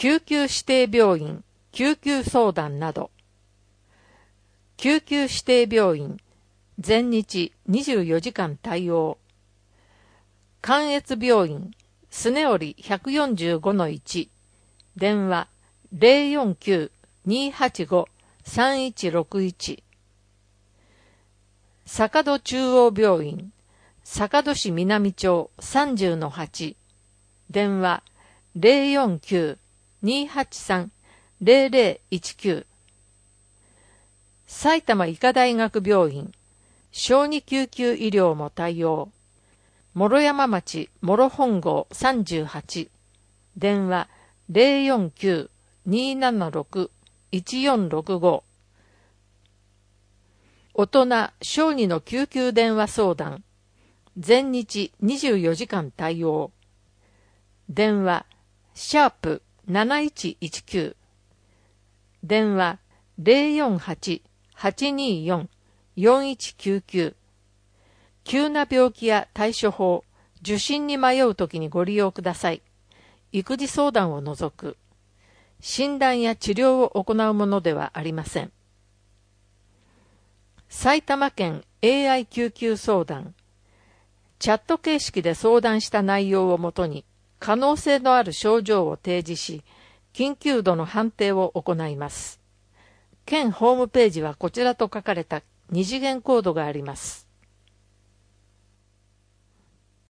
救急指定病院、救急相談など。救急指定病院、全日24時間対応。関越病院、スネオリ 145-1、電話 049-285-3161。坂戸中央病院、坂戸市南町 30-8、電話 049-283-0019。埼玉医科大学病院、小児救急医療も対応。諸山町諸本郷38、電話 049-276-1465。大人小児の救急電話相談、全日24時間対応。電話#7119、電話 048-824-4199。急な病気や対処法、受診に迷うときにご利用ください。育児相談を除く。診断や治療を行うものではありません。埼玉県 AI 救急相談。チャット形式で相談した内容をもとに、可能性のある症状を提示し、緊急度の判定を行います。県ホームページはこちらと書かれた二次元コードがあります。